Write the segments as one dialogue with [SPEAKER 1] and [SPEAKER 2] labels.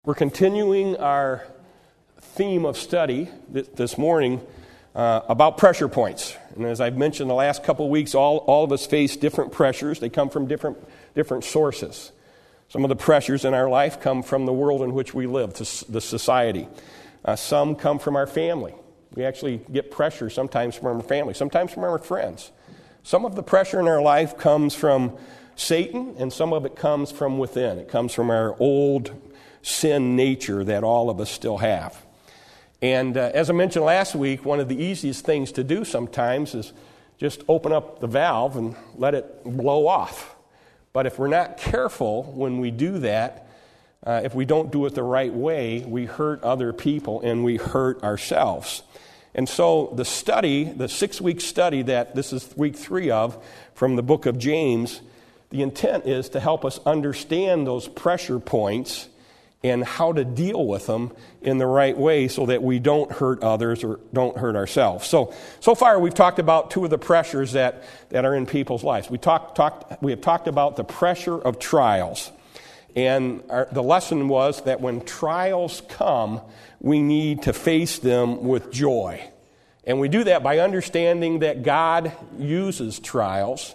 [SPEAKER 1] We're continuing our theme of study this morning about pressure points. And as I've mentioned the last couple of weeks, all of us face different pressures. They come from different sources. Some of the pressures in our life come from the world in which we live, the society. Some come from our family. We actually get pressure sometimes from our family, sometimes from our friends. Some of the pressure in our life comes from Satan, and some of it comes from within. It comes from our old sin nature that all of us still have. And as I mentioned last week, one of the easiest things to do sometimes is just open up the valve and let it blow off. But if we're not careful when we do that, if we don't do it the right way, we hurt other people and we hurt ourselves. And so the 6-week study that this is week 3 of from the book of James, the intent is to help us understand those pressure points and how to deal with them in the right way so that we don't hurt others or don't hurt ourselves. So far we've talked about 2 of the pressures that are in people's lives. We have talked about the pressure of trials. And the lesson was that when trials come, we need to face them with joy. And we do that by understanding that God uses trials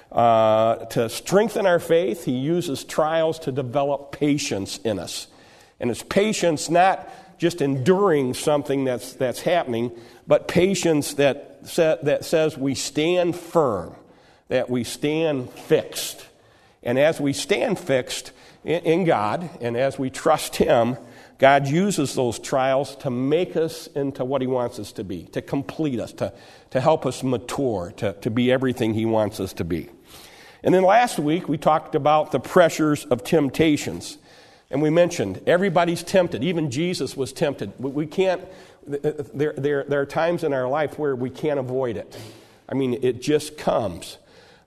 [SPEAKER 1] to strengthen our faith. He uses trials to develop patience in us. And it's patience not just enduring something that's happening, but patience that says we stand firm, that we stand fixed. And as we stand fixed in God, and as we trust Him, God uses those trials to make us into what He wants us to be, to complete us, to help us mature, to be everything He wants us to be. And then last week, we talked about the pressures of temptations. And we mentioned everybody's tempted. Even Jesus was tempted. We can't. There are times in our life where we can't avoid it. I mean, it just comes.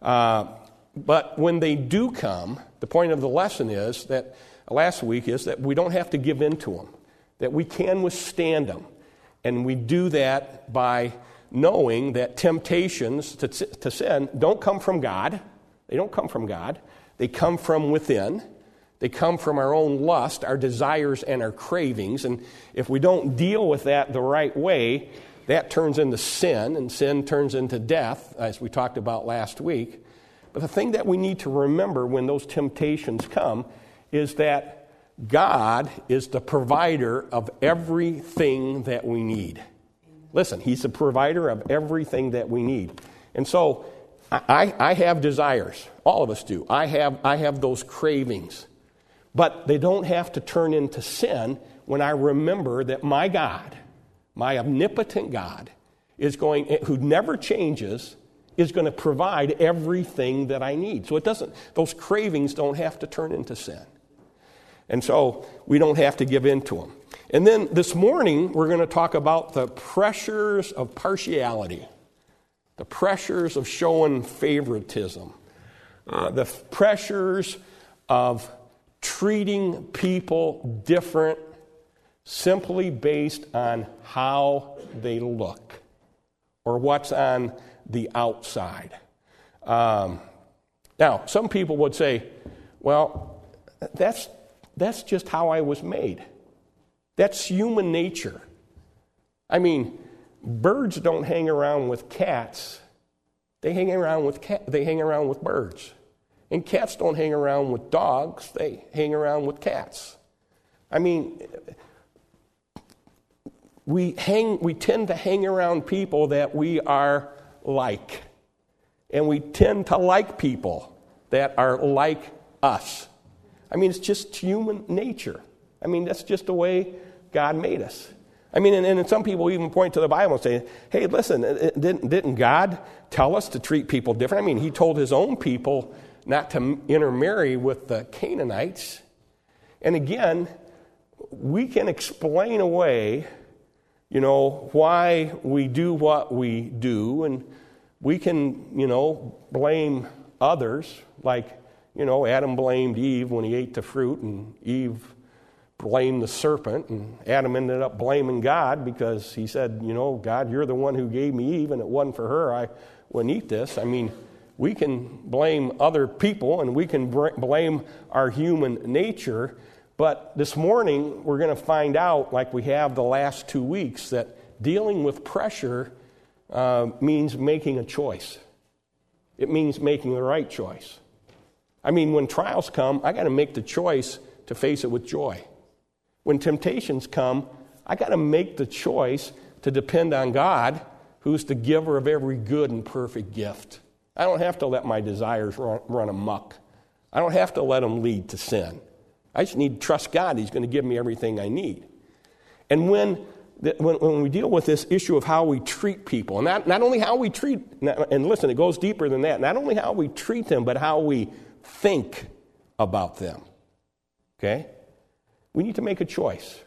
[SPEAKER 1] But when they do come, the point of the lesson is that last week is that we don't have to give in to them. That we can withstand them, and we do that by knowing that temptations to sin don't come from God. They don't come from God. They come from within. They come from our own lust, our desires, and our cravings. And if we don't deal with that the right way, that turns into sin, and sin turns into death, as we talked about last week. But the thing that we need to remember when those temptations come is that God is the provider of everything that we need. Listen, He's the provider of everything that we need. And so I have desires. All of us do. I have those cravings. But they don't have to turn into sin when I remember that my God, my omnipotent God, who never changes, is going to provide everything that I need. So those cravings don't have to turn into sin. And so we don't have to give in to them. And then this morning, we're going to talk about the pressures of partiality, the pressures of showing favoritism, the pressures of treating people different simply based on how they look or what's on the outside. Now, some people would say, well, that's just how I was made. That's human nature. I mean, birds don't hang around with cats. They hang around with birds. And cats don't hang around with dogs. They hang around with cats. I mean, we tend to hang around people that we are like. And we tend to like people that are like us. I mean, it's just human nature. I mean, that's just the way God made us. I mean, and some people even point to the Bible and say, hey, listen, didn't God tell us to treat people different? I mean, He told His own people not to intermarry with the Canaanites. And again, we can explain away, why we do what we do, and we can, blame others, like, Adam blamed Eve when he ate the fruit, and Eve blamed the serpent, and Adam ended up blaming God because he said, God, you're the one who gave me Eve, and it wasn't for her, I wouldn't eat this. I mean, we can blame other people, and we can blame our human nature, But this morning, we're going to find out, like we have the last 2 weeks, that dealing with pressure means making a choice. It means making the right choice. I mean, when trials come, I got to make the choice to face it with joy. When temptations come, I got to make the choice to depend on God, who's the giver of every good and perfect gift. I don't have to let my desires run amok. I don't have to let them lead to sin. I just need to trust God. He's going to give me everything I need. And when we deal with this issue of how we treat people, and not only how we treat, and listen, it goes deeper than that, not only how we treat them, but how we think about them. Okay? We need to make a choice.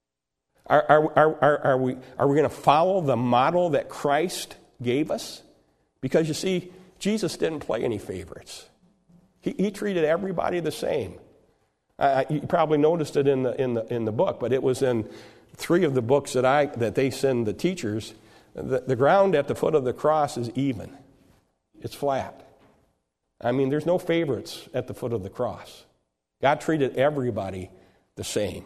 [SPEAKER 1] Are we going to follow the model that Christ gave us? Because you see, Jesus didn't play any favorites. He treated everybody the same. You probably noticed it in the book, but it was in 3 of the books that they send the teachers. The ground at the foot of the cross is even. It's flat. I mean, there's no favorites at the foot of the cross. God treated everybody the same.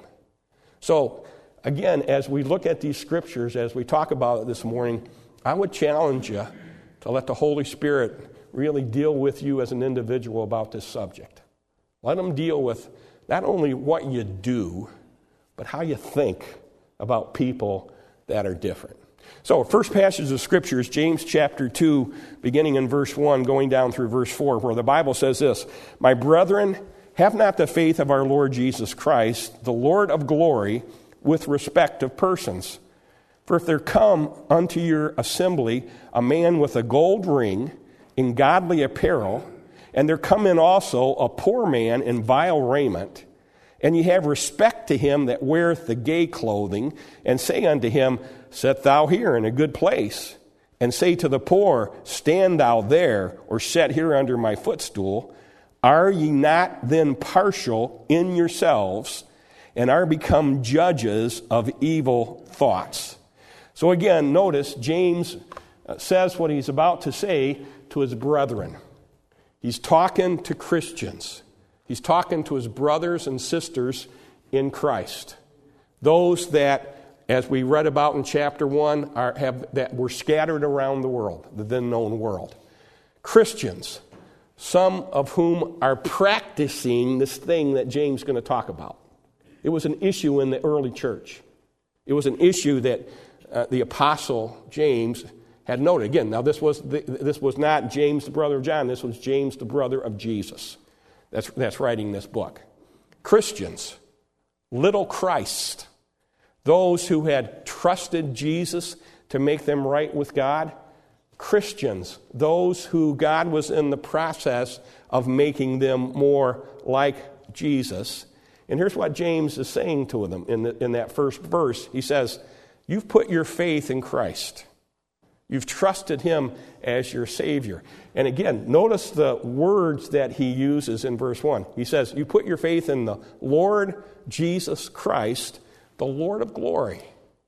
[SPEAKER 1] So, again, as we look at these scriptures, as we talk about it this morning, I would challenge you to let the Holy Spirit really deal with you as an individual about this subject. Let him deal with not only what you do, but how you think about people that are different. So, first passage of Scripture is James chapter 2, beginning in verse 1, going down through verse 4, where the Bible says this, "My brethren, have not the faith of our Lord Jesus Christ, the Lord of glory, with respect of persons. For if there come unto your assembly a man with a gold ring in godly apparel, and there come in also a poor man in vile raiment, and ye have respect to him that weareth the gay clothing, and say unto him, Sit thou here in a good place, and say to the poor, Stand thou there, or sit here under my footstool, are ye not then partial in yourselves, and are become judges of evil thoughts?" So again, notice James says what he's about to say to his brethren. He's talking to Christians. He's talking to his brothers and sisters in Christ. Those that, as we read about in chapter 1, that were scattered around the world, the then known world. Christians, some of whom are practicing this thing that James is going to talk about. It was an issue in the early church. It was an issue that the apostle James had noted. Again, now this was not James, the brother of John. This was James, the brother of Jesus. That's writing this book. Christians, little Christ, those who had trusted Jesus to make them right with God. Christians, those who God was in the process of making them more like Jesus. And here's what James is saying to them in that first verse. He says, you've put your faith in Christ. You've trusted him as your Savior. And again, notice the words that he uses in verse 1. He says, you put your faith in the Lord Jesus Christ, the Lord of glory.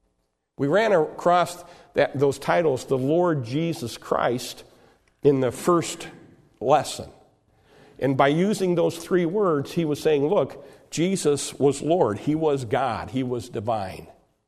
[SPEAKER 1] We ran across those titles, the Lord Jesus Christ, in the first lesson. And by using those 3 words, he was saying, look, Jesus was Lord. He was God. He was divine.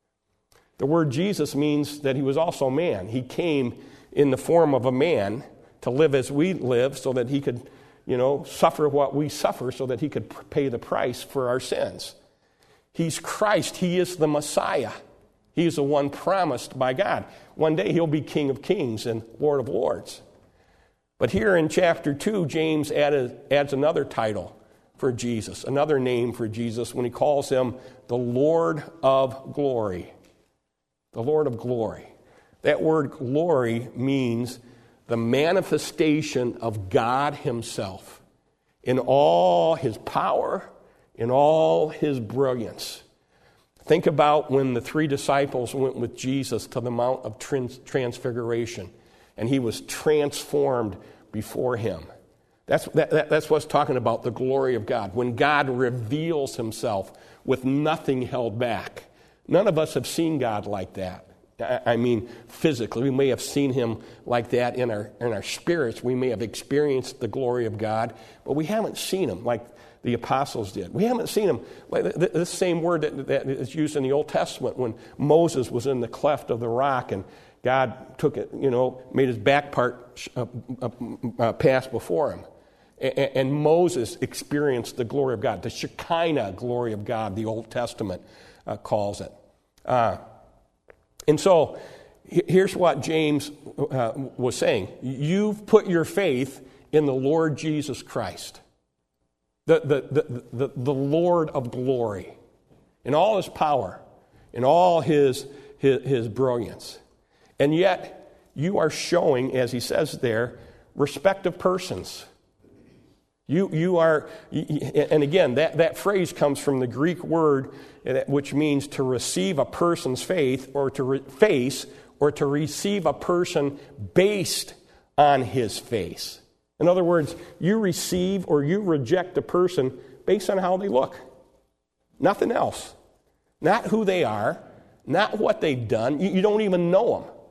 [SPEAKER 1] The word Jesus means that he was also man. He came in the form of a man to live as we live so that he could, suffer what we suffer so that he could pay the price for our sins. He's Christ. He is the Messiah. He is the one promised by God. One day he'll be King of Kings and Lord of Lords. But here in chapter 2, James adds another title for Jesus, another name for Jesus when he calls him the Lord of glory. The Lord of glory. That word glory means the manifestation of God himself in all his power, in all his brilliance. Think about when the 3 disciples went with Jesus to the Mount of Transfiguration, and he was transformed before him. That's what's talking about the glory of God. When God reveals himself with nothing held back. None of us have seen God like that. I mean, physically. We may have seen him like that in our spirits. We may have experienced the glory of God, but we haven't seen him like the apostles did. We haven't seen them. This same word that is used in the Old Testament when Moses was in the cleft of the rock and God took it, made his back part pass before him. And Moses experienced the glory of God, the Shekinah glory of God, the Old Testament calls it. And so here's what James was saying. You've put your faith in the Lord Jesus Christ, the Lord of glory, in all his power, in all his brilliance. And yet you are showing, as he says there, respect of persons. You are, and again, that phrase comes from the Greek word which means to receive a person's faith or to receive a person based on his face. In other words, you receive or you reject a person based on how they look. Nothing else. Not who they are, not what they've done. You don't even know them.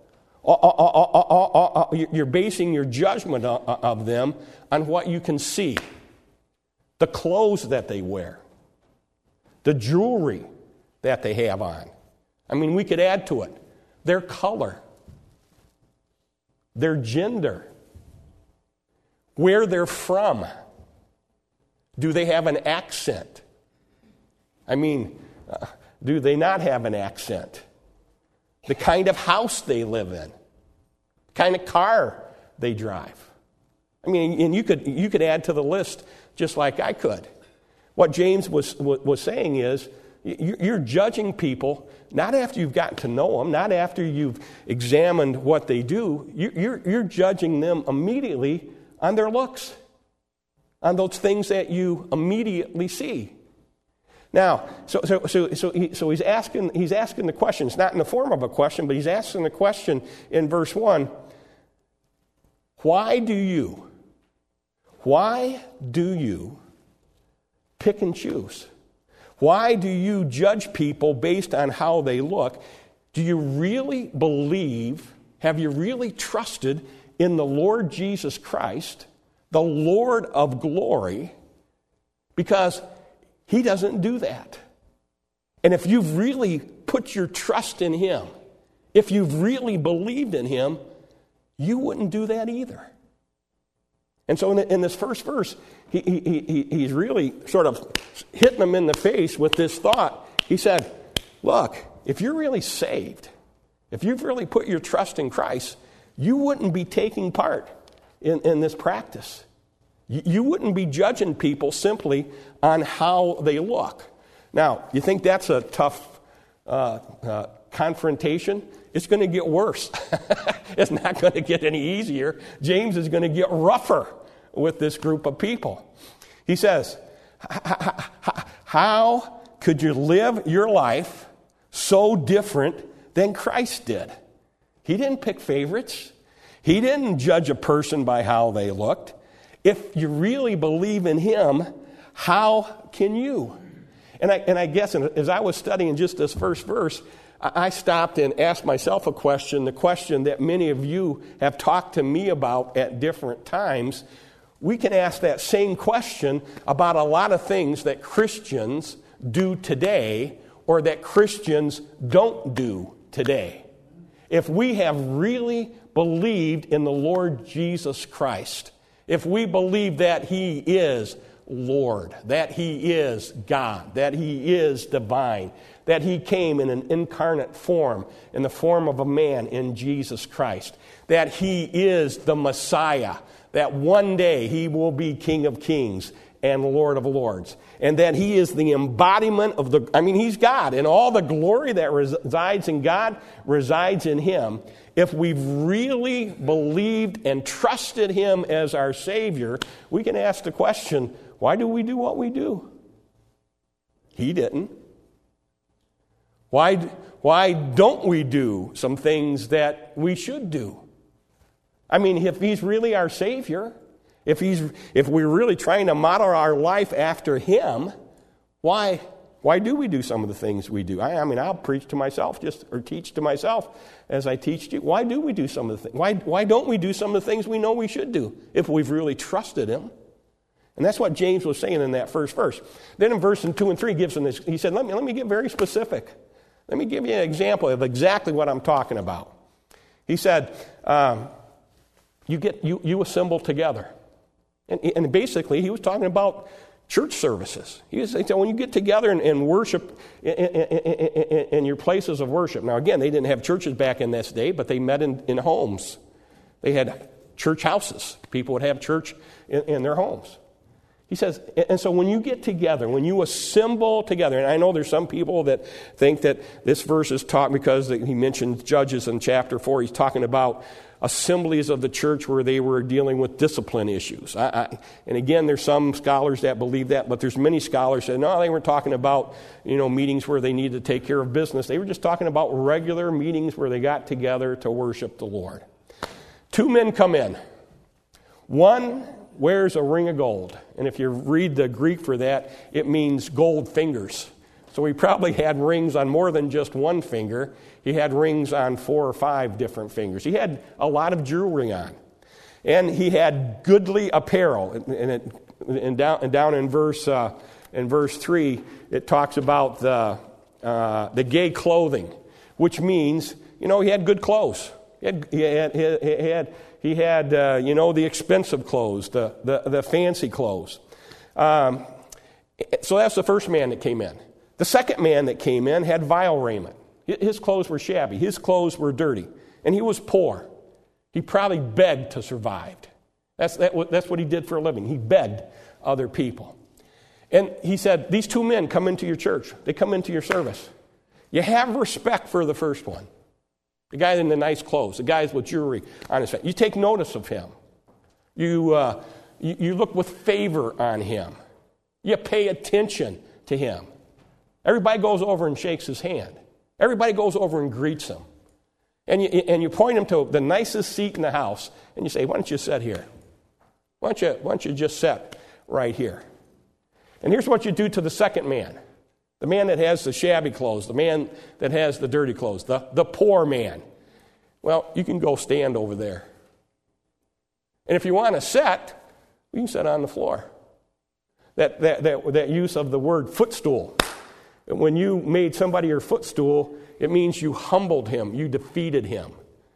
[SPEAKER 1] You're basing your judgment of them on what you can see. The clothes that they wear. The jewelry that they have on. I mean, we could add to it. Their color. Their gender. Where they're from. Do they have an accent? I mean, do they not have an accent? The kind of house they live in. The kind of car they drive. I mean, and you could add to the list just like I could. What James was saying is, you're judging people not after you've gotten to know them, not after you've examined what they do. You're judging them immediately on their looks, on those things that you immediately see. Now, so he's asking the question. It's not in the form of a question, but he's asking the question in verse 1. Why do you pick and choose? Why do you judge people based on how they look? Do you really believe, have you really trusted in the Lord Jesus Christ, the Lord of glory? Because he doesn't do that. And if you've really put your trust in him, if you've really believed in him, you wouldn't do that either. And so in this first verse, he's really sort of hitting them in the face with this thought. He said, look, if you're really saved, if you've really put your trust in Christ, you wouldn't be taking part in this practice. You wouldn't be judging people simply on how they look. Now, you think that's a tough confrontation? It's going to get worse. It's not going to get any easier. James is going to get rougher with this group of people. He says, how could you live your life so different than Christ did? He didn't pick favorites. He didn't judge a person by how they looked. If you really believe in him, how can you? And I guess as I was studying just this first verse, I stopped and asked myself a question, the question that many of you have talked to me about at different times. We can ask that same question about a lot of things that Christians do today or that Christians don't do today. If we have really believed in the Lord Jesus Christ, if we believe that he is Lord, that he is God, that he is divine, that he came in an incarnate form, in the form of a man in Jesus Christ, that he is the Messiah, that one day he will be King of Kings and Lord of Lords, and that he is the embodiment of he's God, and all the glory that resides in God resides in him. If we've really believed and trusted him as our Savior, we can ask the question, why do we do what we do? He didn't. Why don't we do some things that we should do? I mean, if he's really our Savior, if we're really trying to model our life after him, why do we do some of the things we do? I'll preach to myself or teach to myself as I teach you. Why do we do some of the things? Why don't we do some of the things we know we should do if we've really trusted him? And that's what James was saying in that first verse. Then in verses 2 and 3 gives him this. He said, let me get very specific. Let me give you an example of exactly what I'm talking about. He said, you assemble together. And basically, he was talking about church services. He said, when you get together and worship in your places of worship. Now, again, they didn't have churches back in this day, but they met in homes. They had church houses. People would have church in their homes. He says, and so when you get together, when you assemble together, and I know there's some people that think that this verse is taught because he mentioned Judges in chapter 4. He's talking about assemblies of the church where they were dealing with discipline issues. And again, there's some scholars that believe that, but there's many scholars that no, they weren't talking about meetings where they needed to take care of business. They were just talking about regular meetings where they got together to worship the Lord. 2 men come in. One wears a ring of gold. And if you read the Greek for that, it means gold fingers. So he probably had rings on more than just one finger. He had rings on 4 or 5 different fingers. He had a lot of jewelry on. And he had goodly apparel. And down in verse 3, it talks about the gay clothing, which means, he had good clothes. He had the expensive clothes, the fancy clothes. So that's the first man that came in. The second man that came in had vile raiment. His clothes were shabby. His clothes were dirty. And he was poor. He probably begged to survive. That's what he did for a living. He begged other people. And he said, these 2 men come into your church. They come into your service. You have respect for the first one. The guy in the nice clothes, the guys with jewelry on his face. You take notice of him. You look with favor on him. You pay attention to him. Everybody goes over and shakes his hand. Everybody goes over and greets him. And you point him to the nicest seat in the house, and you say, why don't you sit here? Why don't you just sit right here? And here's what you do to the second man. The man that has the shabby clothes, the man that has the dirty clothes, the poor man. Well, you can go stand over there. And if you want to sit, you can sit on the floor. That use of the word footstool. When you made somebody your footstool, it means you humbled him, you defeated him.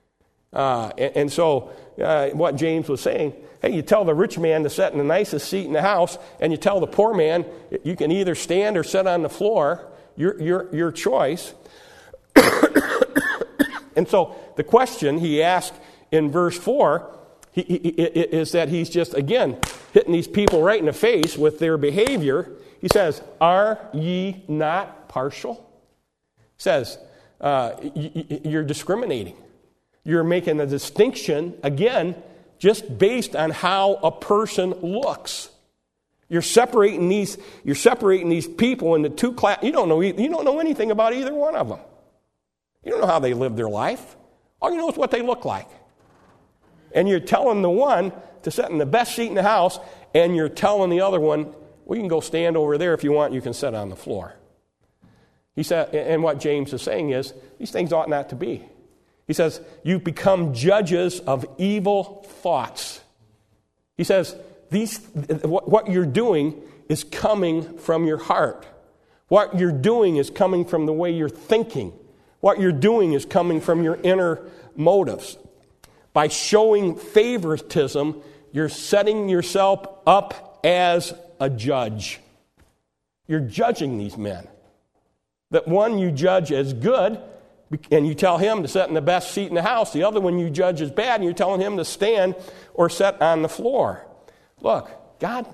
[SPEAKER 1] So what James was saying, hey, you tell the rich man to sit in the nicest seat in the house, and you tell the poor man you can either stand or sit on the floor, your choice. And so the question he asked in verse 4 is that he's just, again, hitting these people right in the face with their behavior. He says, are ye not partial? He says, you're discriminating. You're making a distinction, again, just based on how a person looks. You're separating these people into 2 classes. You don't know anything about either one of them. You don't know how they live their life. All you know is what they look like. And you're telling the one to sit in the best seat in the house, and you're telling the other one, well, you can go stand over there if you want, you can sit on the floor. He said, and what James is saying is, these things ought not to be. He says, you've become judges of evil thoughts. He says, what you're doing is coming from your heart. What you're doing is coming from the way you're thinking. What you're doing is coming from your inner motives. By showing favoritism, you're setting yourself up as a judge. You're judging these men. That one you judge as good, and you tell him to sit in the best seat in the house. The other one you judge as bad, and you're telling him to stand or sit on the floor. Look, God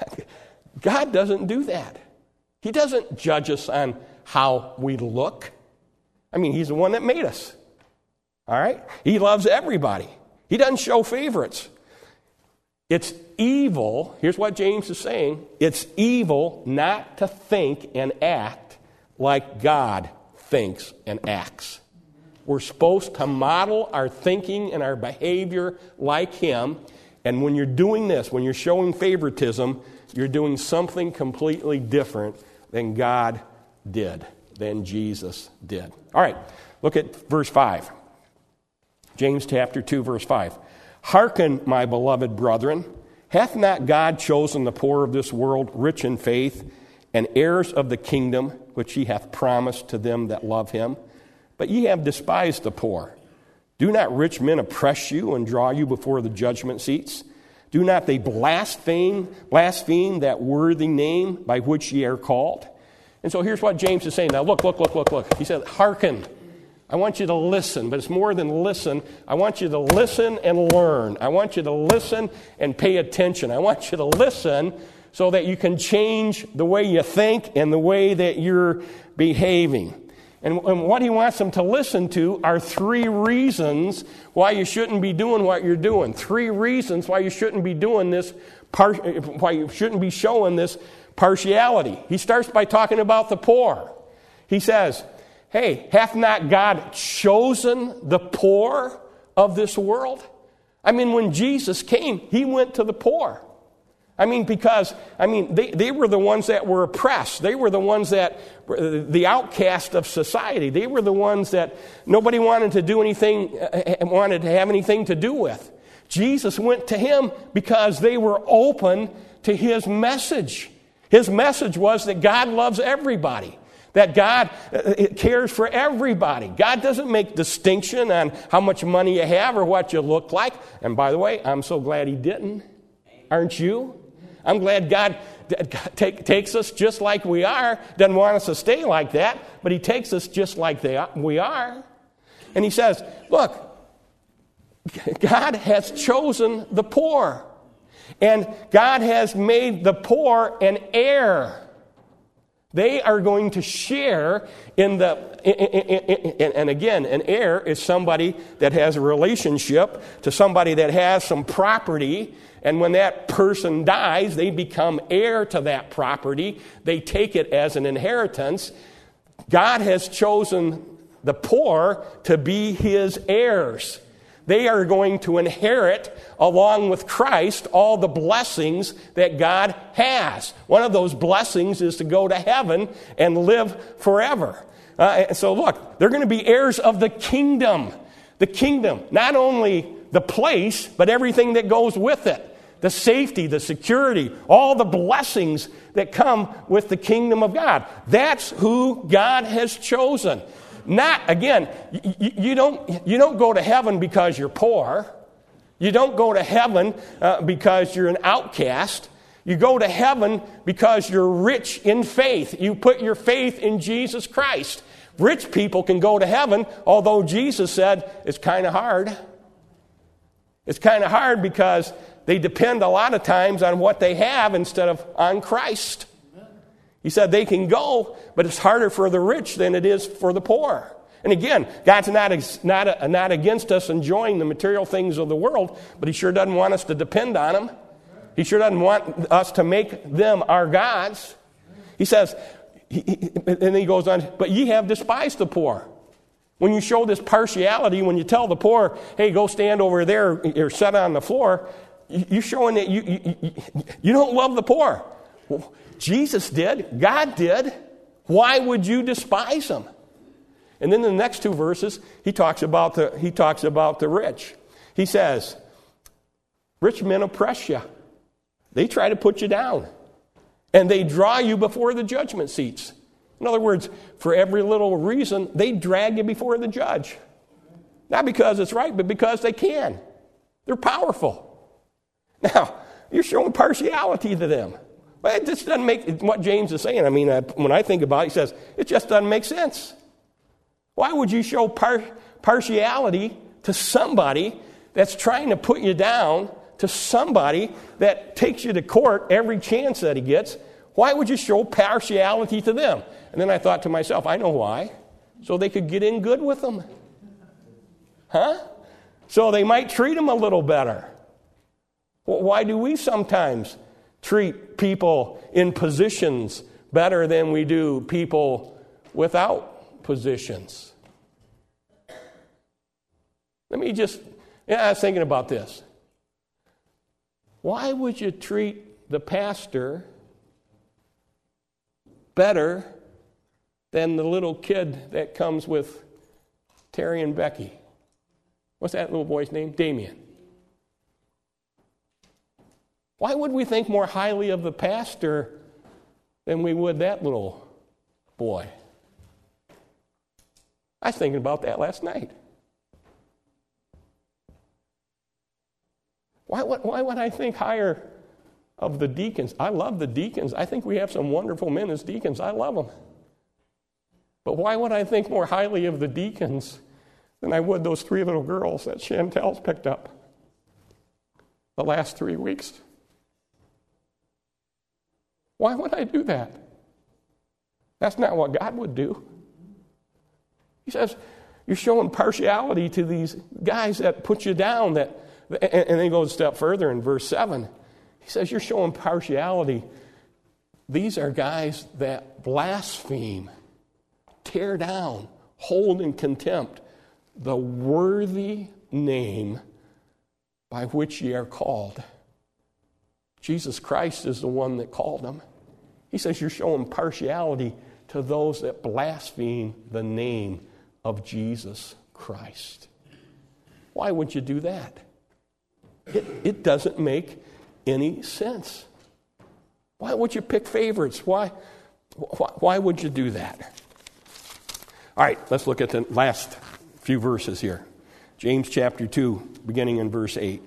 [SPEAKER 1] doesn't do that. He doesn't judge us on how we look. I mean, he's the one that made us. All right? He loves everybody. He doesn't show favorites. It's evil. Here's what James is saying. It's evil not to think and act like God thinks and acts. We're supposed to model our thinking and our behavior like him. And when you're doing this, when you're showing favoritism, you're doing something completely different than God did, than Jesus did. All right, look at verse 5. James chapter 2, verse 5. Hearken, my beloved brethren, Hath not God chosen the poor of this world, rich in faith, and heirs of the kingdom, which he hath promised to them that love him? But ye have despised the poor. Do not rich men oppress you and draw you before the judgment seats? Do not they blaspheme that worthy name by which ye are called? And so here's what James is saying. Now look. He said, hearken. I want you to listen, but it's more than listen. I want you to listen and learn. I want you to listen and pay attention. I want you to listen so that you can change the way you think and the way that you're behaving. And what he wants them to listen to are 3 reasons why you shouldn't be doing what you're doing. 3 reasons why you shouldn't be doing this, why you shouldn't be showing this partiality. He starts by talking about the poor. He says, hey, hath not God chosen the poor of this world? I mean, when Jesus came, he went to the poor. Because they were the ones that were oppressed. They were the ones that were the outcast of society. They were the ones that nobody wanted to do anything, wanted to have anything to do with. Jesus went to him because they were open to his message. His message was that God loves everybody, that God cares for everybody. God doesn't make distinction on how much money you have or what you look like. And by the way, I'm so glad he didn't. Aren't you? I'm glad God takes us just like we are, doesn't want us to stay like that, but he takes us just like we are. And he says, look, God has chosen the poor, and God has made the poor an heir. They are going to share in and again, an heir is somebody that has a relationship to somebody that has some property. And when that person dies, they become heir to that property. They take it as an inheritance. God has chosen the poor to be his heirs. They are going to inherit, along with Christ, all the blessings that God has. One of those blessings is to go to heaven and live forever. So look, they're going to be heirs of the kingdom. The kingdom, not only the place, but everything that goes with it. The safety, the security, all the blessings that come with the kingdom of God. That's who God has chosen. Not, again, you don't go to heaven because you're poor. You don't go to heaven because you're an outcast. You go to heaven because you're rich in faith. You put your faith in Jesus Christ. Rich people can go to heaven, although Jesus said it's kind of hard. It's kind of hard because they depend a lot of times on what they have instead of on Christ. He said they can go, but it's harder for the rich than it is for the poor. And again, God's not against us enjoying the material things of the world, but he sure doesn't want us to depend on them. He sure doesn't want us to make them our gods. He says, and then he goes on, but ye have despised the poor. When you show this partiality, when you tell the poor, hey, go stand over there or sit on the floor, you're showing that you don't love the poor. Well, Jesus did. God did. Why would you despise them? And then in the next 2 verses, he talks about the rich. He says, rich men oppress you. They try to put you down. And they draw you before the judgment seats. In other words, for every little reason, they drag you before the judge. Not because it's right, but because they can. They're powerful. Now, you're showing partiality to them. Well, it just doesn't make, what James is saying, when I think about it, he says, it just doesn't make sense. Why would you show partiality to somebody that's trying to put you down, to somebody that takes you to court every chance that he gets? Why would you show partiality to them? And then I thought to myself, I know why. So they could get in good with them. Huh? So they might treat them a little better. Well, why do we sometimes treat people in positions better than we do people without positions? I was thinking about this. Why would you treat the pastor better than the little kid that comes with Terry and Becky? What's that little boy's name? Damien. Why would we think more highly of the pastor than we would that little boy? I was thinking about that last night. Why would I think higher of the deacons? I love the deacons. I think we have some wonderful men as deacons. I love them. But why would I think more highly of the deacons than I would those 3 little girls that Chantel's picked up the last 3 weeks? Why would I do that? That's not what God would do. He says, you're showing partiality to these guys that put you down. And then he goes a step further in verse 7. He says, you're showing partiality. These are guys that blaspheme, tear down, hold in contempt the worthy name by which ye are called. Jesus Christ is the one that called them. He says you're showing partiality to those that blaspheme the name of Jesus Christ. Why would you do that? It doesn't make any sense. Why would you pick favorites? Why would you do that? All right, let's look at the last few verses here. James chapter 2, beginning in verse 8.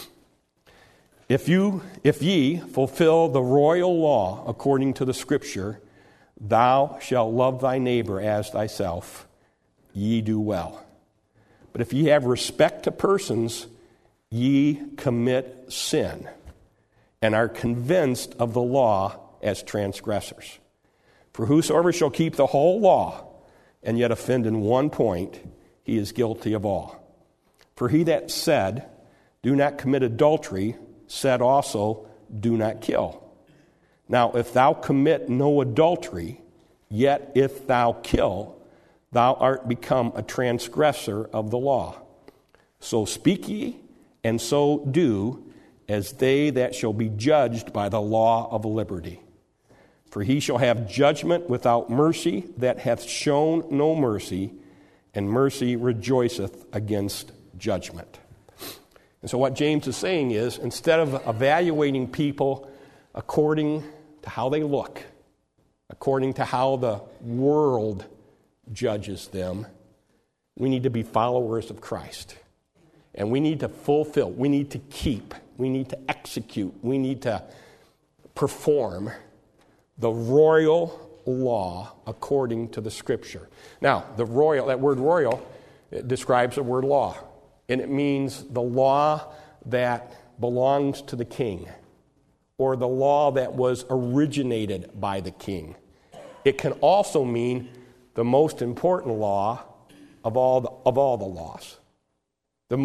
[SPEAKER 1] If ye fulfill the royal law according to the Scripture, thou shalt love thy neighbor as thyself, ye do well. But if ye have respect to persons, ye commit sin, and are convinced of the law as transgressors. For whosoever shall keep the whole law, and yet offend in one point, he is guilty of all. For he that said, do not commit adultery, said also, do not kill. Now, if thou commit no adultery, yet if thou kill, thou art become a transgressor of the law. So speak ye, and so do, as they that shall be judged by the law of liberty. For he shall have judgment without mercy that hath shown no mercy, and mercy rejoiceth against judgment. And so what James is saying is, instead of evaluating people according to how they look, according to how the world judges them, we need to be followers of Christ. And we need to fulfill, we need to keep, we need to execute, we need to perform the royal law according to the Scripture. Now, that word royal, it describes the word law. And it means the law that belongs to the king, or the law that was originated by the king. It can also mean the most important law of all the laws. The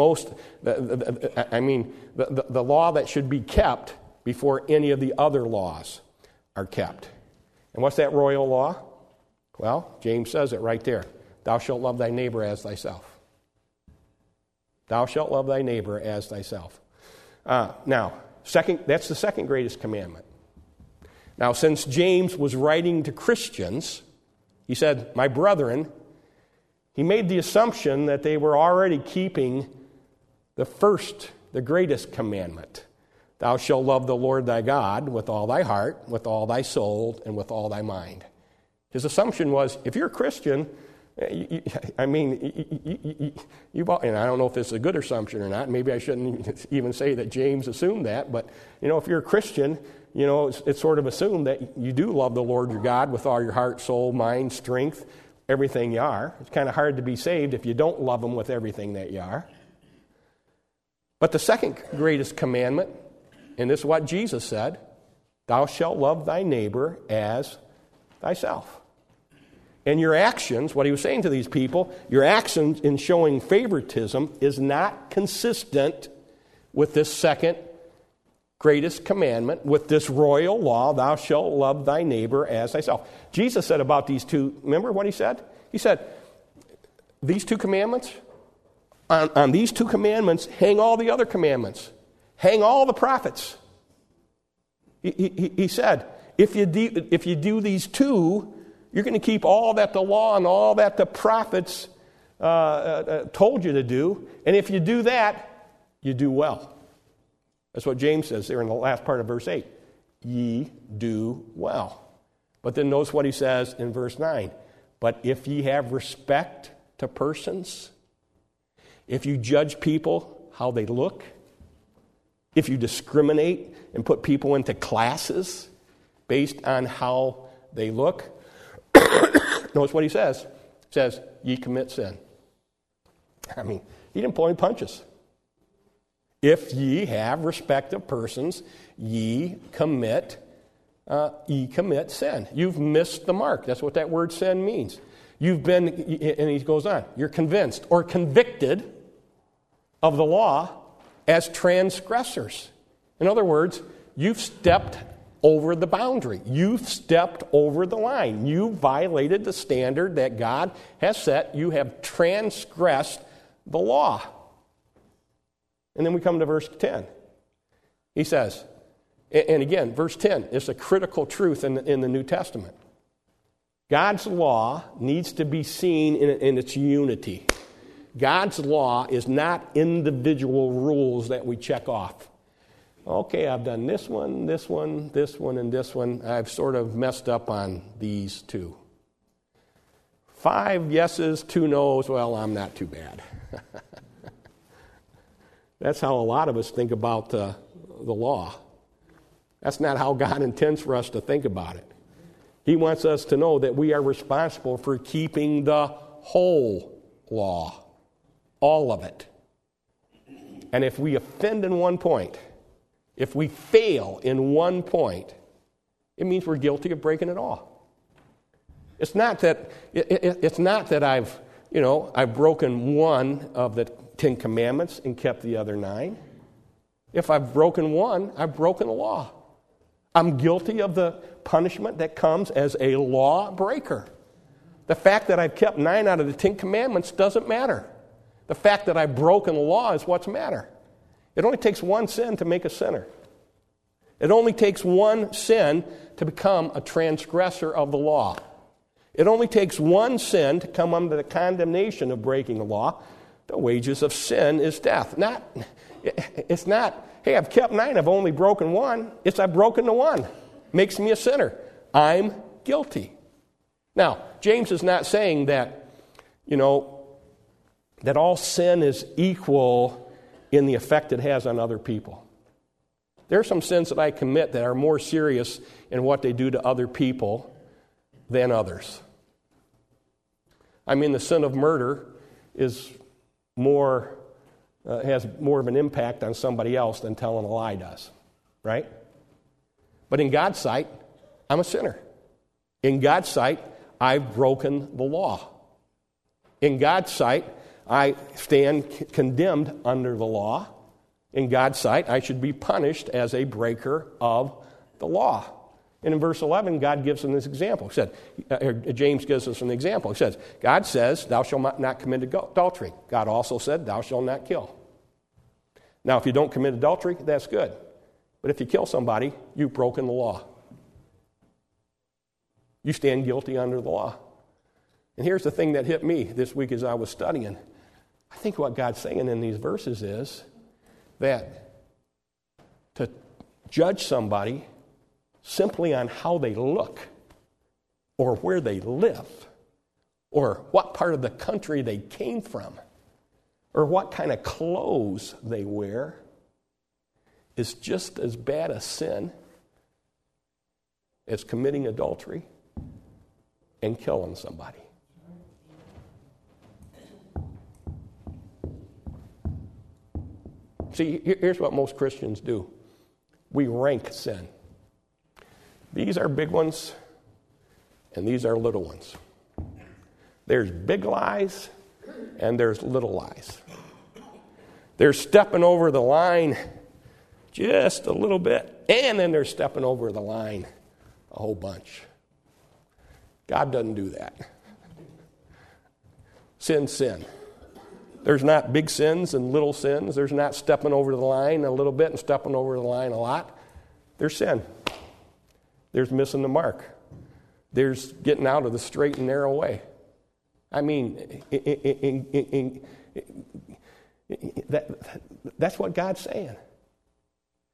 [SPEAKER 1] law that should be kept before any of the other laws are kept. And what's that royal law? Well, James says it right there. Thou shalt love thy neighbor as thyself. Thou shalt love thy neighbor as thyself. Now, that's the second greatest commandment. Now, since James was writing to Christians, he said, my brethren, he made the assumption that they were already keeping the greatest commandment. Thou shalt love the Lord thy God with all thy heart, with all thy soul, and with all thy mind. His assumption was, if you're a Christian, and I don't know if it's a good assumption or not. Maybe I shouldn't even say that James assumed that. But, if you're a Christian, it's sort of assumed that you do love the Lord your God with all your heart, soul, mind, strength, everything you are. It's kind of hard to be saved if you don't love Him with everything that you are. But the second greatest commandment, and this is what Jesus said, thou shalt love thy neighbor as thyself. And your actions, what he was saying to these people, your actions in showing favoritism is not consistent with this second greatest commandment, with this royal law, thou shalt love thy neighbor as thyself. Jesus said about these two, remember what he said? He said, these two commandments, on these two commandments hang all the other commandments, hang all the prophets. He said, if you do these two, you're going to keep all that the law and all that the prophets told you to do. And if you do that, you do well. That's what James says there in the last part of verse 8. Ye do well. But then notice what he says in verse 9. But if ye have respect to persons, if you judge people how they look, if you discriminate and put people into classes based on how they look, notice what he says. He says, ye commit sin. I mean, he didn't pull any punches. If ye have respect of persons, ye commit sin. You've missed the mark. That's what that word sin means. You've been, and he goes on, you're convinced or convicted of the law as transgressors. In other words, you've stepped over the boundary. You've stepped over the line. You violated the standard that God has set. You have transgressed the law. And then we come to verse 10. He says, and again, verse 10 is a critical truth in the New Testament. God's law needs to be seen in its unity. God's law is not individual rules that we check off. Okay, I've done this one, this one, this one, and this one. I've sort of messed up on these two. 5 yeses, 2 no's. Well, I'm not too bad. That's how a lot of us think about the law. That's not how God intends for us to think about it. He wants us to know that we are responsible for keeping the whole law, all of it. And if we offend in one point, if we fail in one point, it means we're guilty of breaking it all. It's not that I've broken one of the 10 commandments and kept the other 9. If I've broken one, I've broken the law. I'm guilty of the punishment that comes as a law breaker. The fact that I've kept 9 out of the 10 commandments doesn't matter. The fact that I've broken the law is what's matter. It only takes one sin to make a sinner. It only takes one sin to become a transgressor of the law. It only takes one sin to come under the condemnation of breaking the law. The wages of sin is death. It's not, hey, I've kept 9, I've only broken 1. It's I've broken the 1. Makes me a sinner. I'm guilty. Now, James is not saying that, that all sin is equal in the effect it has on other people. There are some sins that I commit that are more serious in what they do to other people than others. I mean, the sin of murder is has more of an impact on somebody else than telling a lie does, right? But in God's sight, I'm a sinner. In God's sight, I've broken the law. In God's sight, I stand condemned under the law. In God's sight, I should be punished as a breaker of the law. And in verse 11, God gives us an example. James gives us an example. He says, God says, thou shalt not commit adultery. God also said, thou shalt not kill. Now, if you don't commit adultery, that's good. But if you kill somebody, you've broken the law. You stand guilty under the law. And here's the thing that hit me this week as I was studying. I think what God's saying in these verses is that to judge somebody simply on how they look or where they live or what part of the country they came from or what kind of clothes they wear is just as bad a sin as committing adultery and killing somebody. See, here's what most Christians do. We rank sin. These are big ones, and these are little ones. There's big lies, and there's little lies. They're stepping over the line just a little bit, and then they're stepping over the line a whole bunch. God doesn't do that. Sin's sin. There's not big sins and little sins. There's not stepping over the line a little bit and stepping over the line a lot. There's sin. There's missing the mark. There's getting out of the straight and narrow way. I mean, that's what God's saying.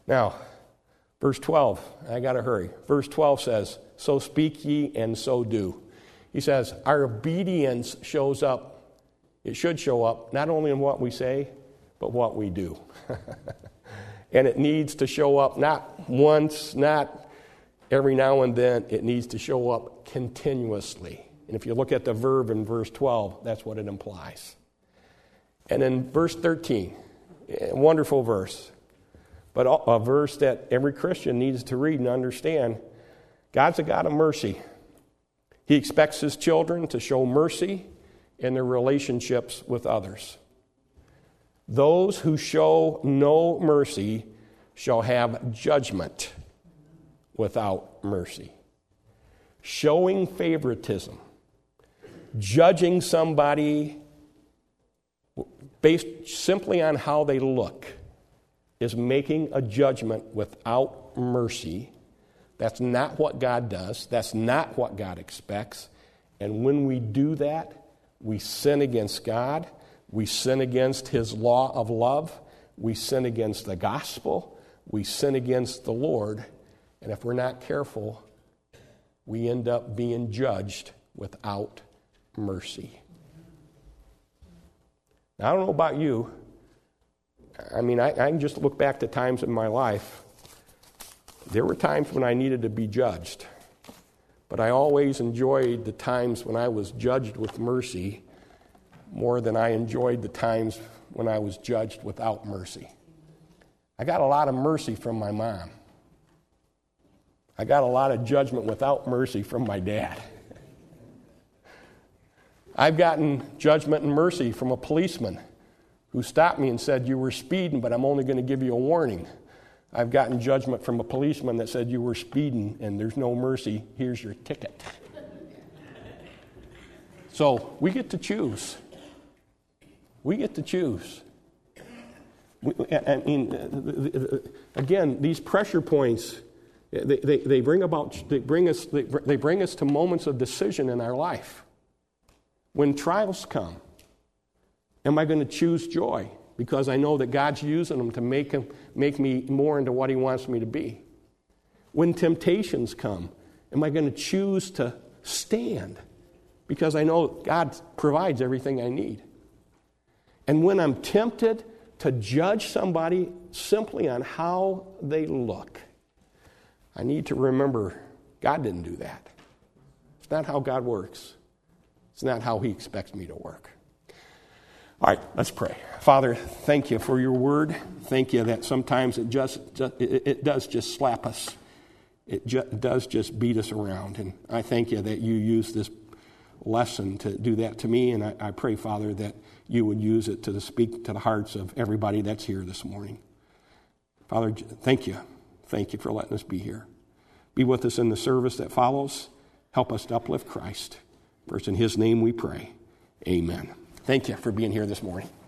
[SPEAKER 1] Now, verse 12, I got to hurry. Verse 12 says, so speak ye and so do. He says, our obedience shows up, it should show up, not only in what we say, but what we do. And it needs to show up not once, not every now and then. It needs to show up continuously. And if you look at the verb in verse 12, that's what it implies. And in verse 13, a wonderful verse, but a verse that every Christian needs to read and understand. God's a God of mercy. He expects his children to show mercy in their relationships with others. Those who show no mercy shall have judgment without mercy. Showing favoritism, judging somebody based simply on how they look, is making a judgment without mercy. That's not what God does. That's not what God expects. And when we do that, we sin against God. We sin against his law of love. We sin against the gospel. We sin against the Lord. And if we're not careful, we end up being judged without mercy. Now, I don't know about you. I mean, I can just look back to times in my life. There were times when I needed to be judged. But I always enjoyed the times when I was judged with mercy more than I enjoyed the times when I was judged without mercy. I got a lot of mercy from my mom. I got a lot of judgment without mercy from my dad. I've gotten judgment and mercy from a policeman who stopped me and said, you were speeding, but I'm only going to give you a warning. I've gotten judgment from a policeman that said you were speeding and there's no mercy, here's your ticket. So we get to choose. We get to choose. Again, these pressure points, they bring us to moments of decision in our life. When trials come, am I going to choose joy because I know that God's using them to make me more into what he wants me to be? When temptations come, am I going to choose to stand because I know God provides everything I need? And when I'm tempted to judge somebody simply on how they look, I need to remember God didn't do that. It's not how God works. It's not how he expects me to work. All right, let's pray. Father, thank you for your word. Thank you that sometimes it does just slap us. It does just beat us around. And I thank you that you use this lesson to do that to me. And I pray, Father, that you would use it to speak to the hearts of everybody that's here this morning. Father, thank you. Thank you for letting us be here. Be with us in the service that follows. Help us to uplift Christ. For it's in his name we pray. Amen. Thank you for being here this morning.